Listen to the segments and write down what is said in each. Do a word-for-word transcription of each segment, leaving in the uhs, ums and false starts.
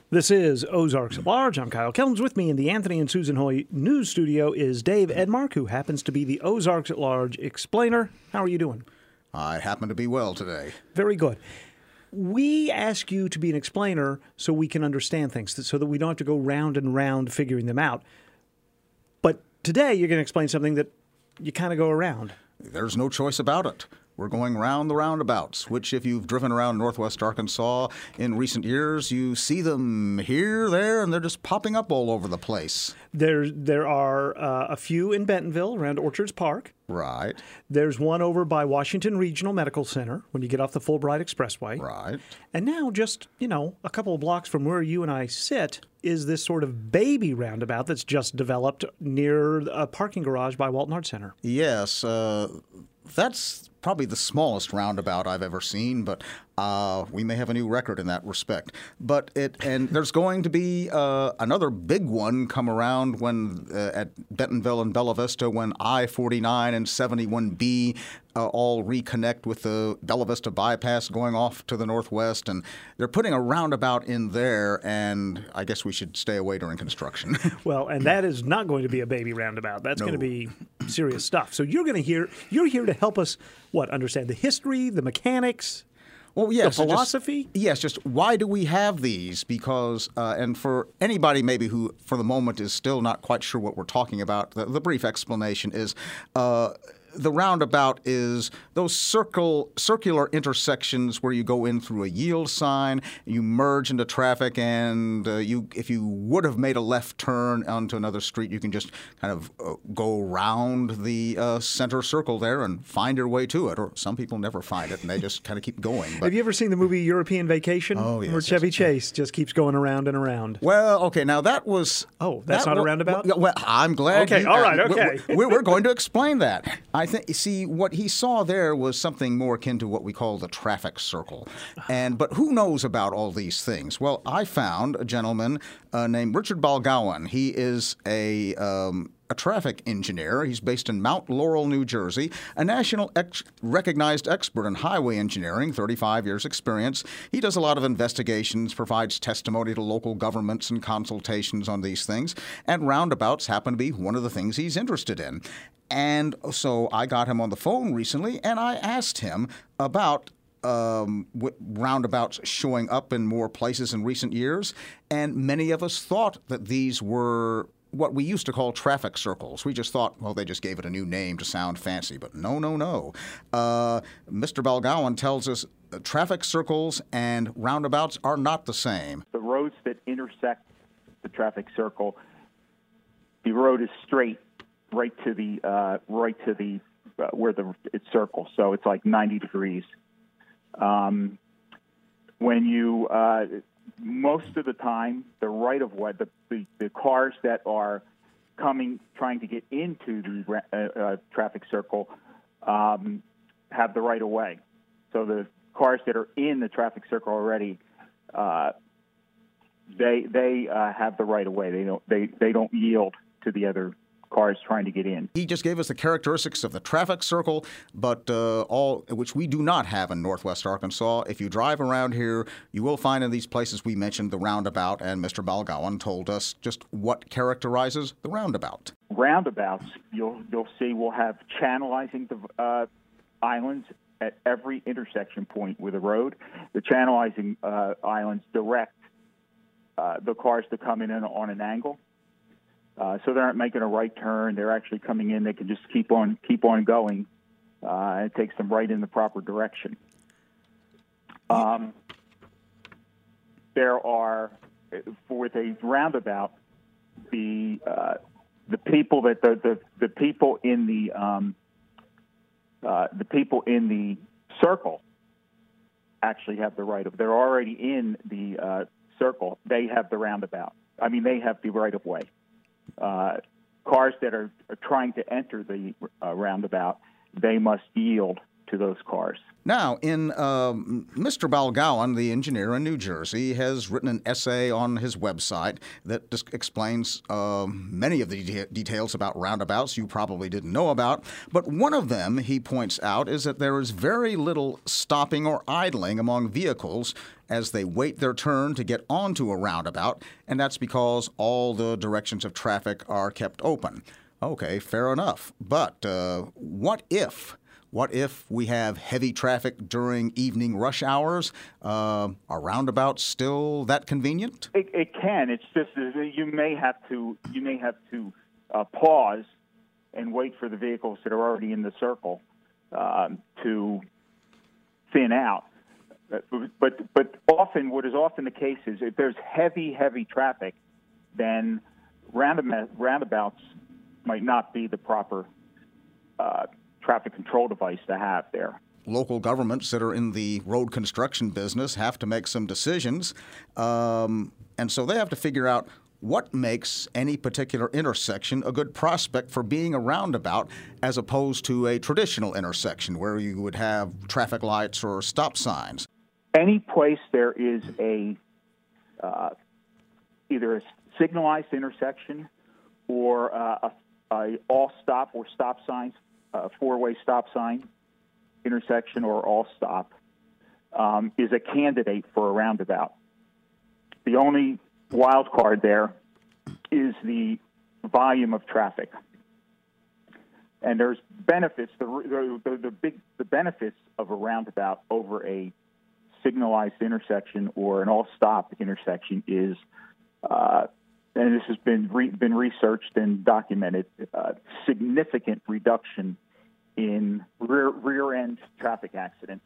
This is Ozarks at Large. I'm Kyle Kellums. With me in the Anthony and Susan Hoy news studio is Dave Edmark, who happens to be the Ozarks at Large explainer. How are you doing? I happen to be well today. Very good. We ask you to be an explainer so we can understand things, so that we don't have to go round and round figuring them out. But today you're going to explain something that you kind of go around. There's no choice about it. We're going round the roundabouts, which if you've driven around northwest Arkansas in recent years, you see them here, there, and they're just popping up all over the place. There, there are uh, a few in Bentonville around Orchards Park. Right. There's one over by Washington Regional Medical Center when you get off the Fulbright Expressway. Right. And now just, you know, a couple of blocks from where you and I sit is this sort of baby roundabout that's just developed near a parking garage by Walton Arts Center. Yes, uh, that's probably the smallest roundabout I've ever seen, but uh, we may have a new record in that respect. But it and there's going to be uh, another big one come around when uh, at Bentonville and Bella Vista when I forty-nine and seventy-one B uh, all reconnect with the Bella Vista bypass going off to the northwest, and they're putting a roundabout in there, and I guess we should stay away during construction. Well, and that is not going to be a baby roundabout. That's No. going to be serious stuff. So you're going to hear you're here to help us what understand the history, the mechanics. Well, yes, The just- philosophy? yes, just why do we have these? Because, uh, and for anybody maybe who, for the moment, is still not quite sure what we're talking about, the, the brief explanation is uh, the roundabout is those circle circular intersections where you go in through a yield sign, you merge into traffic, and uh, you, if you would have made a left turn onto another street, you can just kind of uh, go around the uh, center circle there and find your way to it. Or some people never find it, and they just kind of keep going. But, Have you ever seen the movie European Vacation? Oh, yes, Where yes. Chevy Chase just keeps going around and around. Well, okay, now that was... Oh, that's that not a wa- roundabout? Well, well, I'm glad. Okay, you- all right, uh, we- okay. we- We're going to explain that. I think, see, what he saw there was something more akin to what we call the traffic circle. And But who knows about all these things? Well, I found a gentleman uh, named Richard Balgowan. He is a... Um, a traffic engineer. He's based in Mount Laurel, New Jersey, a national ex- recognized expert in highway engineering, thirty-five years experience. He does a lot of investigations, provides testimony to local governments and consultations on these things, and roundabouts happen to be one of the things he's interested in. And so I got him on the phone recently, and I asked him about Um, w- roundabouts showing up in more places in recent years, and many of us thought that these were what we used to call traffic circles. We just thought, well, they just gave it a new name to sound fancy, but no, no, no. Uh, Mister Balgowan tells us that traffic circles and roundabouts are not the same. The roads that intersect the traffic circle, the road is straight right to the uh, right to the uh, where the it circles, so it's like ninety degrees. Um, when you, uh, most of the time, the right of way, the, the, the cars that are coming, trying to get into the uh, uh, traffic circle um, have the right of way. So the cars that are in the traffic circle already, uh, they they uh, have the right of way. They don't they, they don't yield to the other cars trying to get in. He just gave us the characteristics of the traffic circle, but uh, all which we do not have in northwest Arkansas. If you drive around here, you will find in these places we mentioned the roundabout, and Mister Balgowan told us just what characterizes the roundabout. Roundabouts, you'll you'll see, will have channelizing uh, islands at every intersection point with a road. The channelizing uh, islands direct uh, the cars to come in on an angle. Uh, so they aren't making a right turn. They're actually coming in. They can just keep on keep on going. Uh, it takes them right in the proper direction. Um, there are, with a roundabout, the uh, the people that the, the, the people in the um, uh, the people in the circle actually have the right of. They're already in the uh, circle. They have the roundabout. I mean, they have the right of way. Uh, cars that are, are trying to enter the uh, roundabout, they must yield to those cars. Now, in um, Mister Balgowan, the engineer in New Jersey, has written an essay on his website that just explains uh, many of the de- details about roundabouts you probably didn't know about. But one of them, he points out, is that there is very little stopping or idling among vehicles as they wait their turn to get onto a roundabout, and that's because all the directions of traffic are kept open. Okay, fair enough. But uh, what if? What if we have heavy traffic during evening rush hours? Uh, are roundabouts still that convenient? It, it can. It's just that you may have to you may have to uh, pause and wait for the vehicles that are already in the circle um, to thin out. But but often, what is often the case is if there's heavy heavy traffic, then roundabout, roundabouts might not be the proper uh, traffic control device to have there. Local governments that are in the road construction business have to make some decisions, um, and so they have to figure out what makes any particular intersection a good prospect for being a roundabout as opposed to a traditional intersection where you would have traffic lights or stop signs. Any place there is a uh, either a signalized intersection or uh, a, a all stop or stop signs, a four-way stop sign intersection or all stop um, is a candidate for a roundabout. The only wild card there is the volume of traffic, and there's benefits. The, the, the big the benefits of a roundabout over a signalized intersection or an all-stop intersection is, uh, and this has been re- been researched and documented, uh, significant reduction in rear rear end traffic accidents.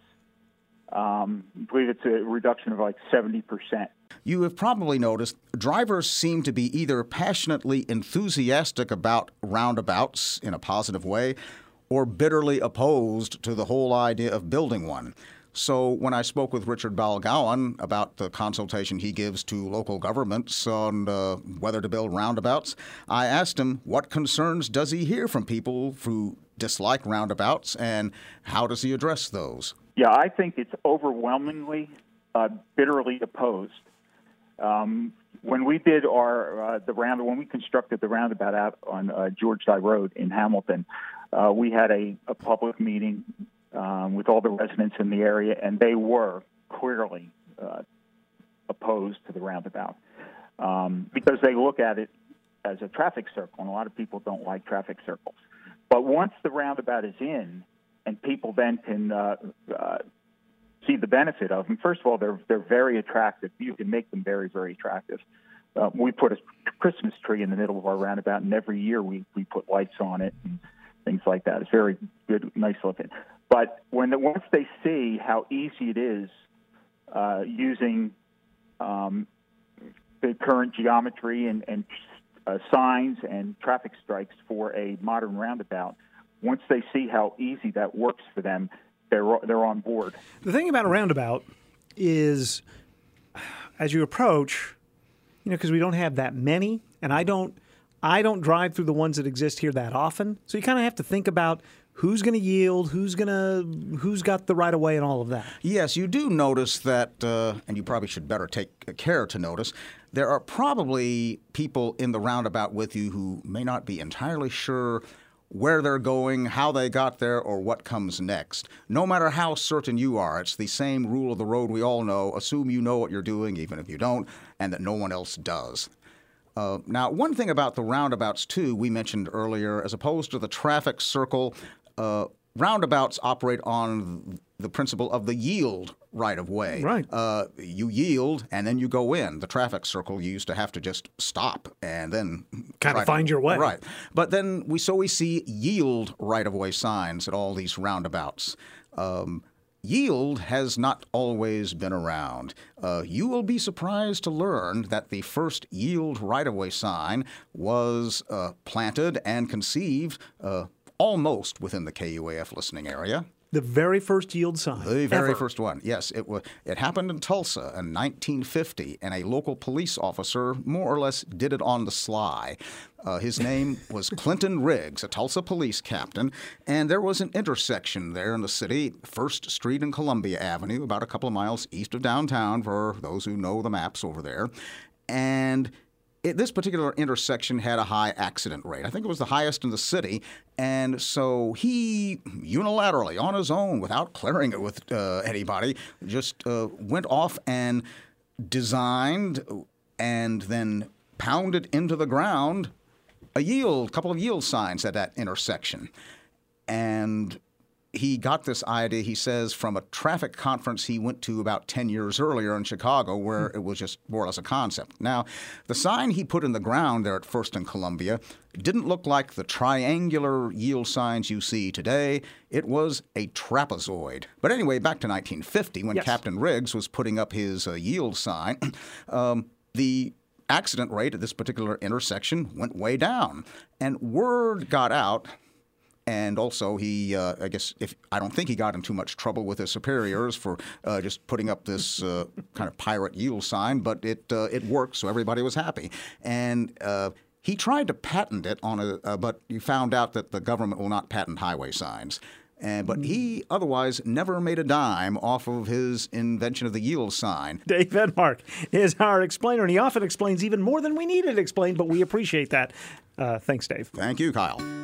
Um, I believe it's a reduction of like seventy percent. You have probably noticed drivers seem to be either passionately enthusiastic about roundabouts in a positive way or bitterly opposed to the whole idea of building one. So when I spoke with Richard Balgowan about the consultation he gives to local governments on uh, whether to build roundabouts, I asked him what concerns does he hear from people who dislike roundabouts and how does he address those? Yeah, I think it's overwhelmingly uh, bitterly opposed. Um, when we did our uh, the round, when we constructed the roundabout out on uh, George Dye Road in Hamilton, uh, we had a, a public meeting um, with all the residents in the area, and they were clearly uh, opposed to the roundabout um, because they look at it as a traffic circle, and a lot of people don't like traffic circles. But once the roundabout is in, and people then can uh, uh, see the benefit of them. First of all, they're they're very attractive. You can make them very, very attractive. Uh, we put a Christmas tree in the middle of our roundabout, and every year we, we put lights on it and things like that. It's very good, nice looking. But when the, once they see how easy it is uh, using um, the current geometry and, and uh, signs and traffic strikes for a modern roundabout, once they see how easy that works for them, they're they're on board. The thing about a roundabout is, as you approach, you know, because we don't have that many, and I don't, I don't drive through the ones that exist here that often. So you kind of have to think about who's going to yield, who's going to, who's got the right of way, and all of that. Yes, you do notice that, uh, and you probably should better take care to notice. There are probably people in the roundabout with you who may not be entirely sure where they're going, how they got there, or what comes next. No matter how certain you are, it's the same rule of the road we all know. Assume you know what you're doing, even if you don't, and that no one else does. Uh, now, one thing about the roundabouts, too, we mentioned earlier, as opposed to the traffic circle, uh, roundabouts operate on the principle of the yield right-of-way. Right. Uh, you yield, and then you go in. The traffic circle, you used to have to just stop and then Kind of find your way. Right. But then we so we see yield right-of-way signs at all these roundabouts. Um, yield has not always been around. Uh, you will be surprised to learn that the first yield right-of-way sign was uh, planted and conceived uh, almost within the K U A F listening area. The very first yield sign. The very ever. first one, yes. It was. It happened in Tulsa in nineteen fifty, and a local police officer more or less did it on the sly. Uh, his name was Clinton Riggs, a Tulsa police captain, and there was an intersection there in the city, First Street and Columbia Avenue, about a couple of miles east of downtown for those who know the maps over there. And it, this particular intersection had a high accident rate. I think it was the highest in the city. And so he unilaterally, on his own, without clearing it with uh, anybody, just uh, went off and designed and then pounded into the ground a yield, couple of yield signs at that intersection. And he got this idea, he says, from a traffic conference he went to about ten years earlier in Chicago, where it was just more or less a concept. Now, the sign he put in the ground there at First and Columbia didn't look like the triangular yield signs you see today. It was a trapezoid. But anyway, back to nineteen fifty, when yes. Captain Riggs was putting up his uh, yield sign, um, the accident rate at this particular intersection went way down. And word got out. And also, he, uh, I guess, if I don't think he got in too much trouble with his superiors for uh, just putting up this uh, kind of pirate yield sign, but it uh, it worked, so everybody was happy. And uh, he tried to patent it on a, uh, but he found out that the government will not patent highway signs. And, but he otherwise never made a dime off of his invention of the yield sign. Dave Edmark is our explainer, and he often explains even more than we needed explained, but we appreciate that. Uh, thanks, Dave. Thank you, Kyle.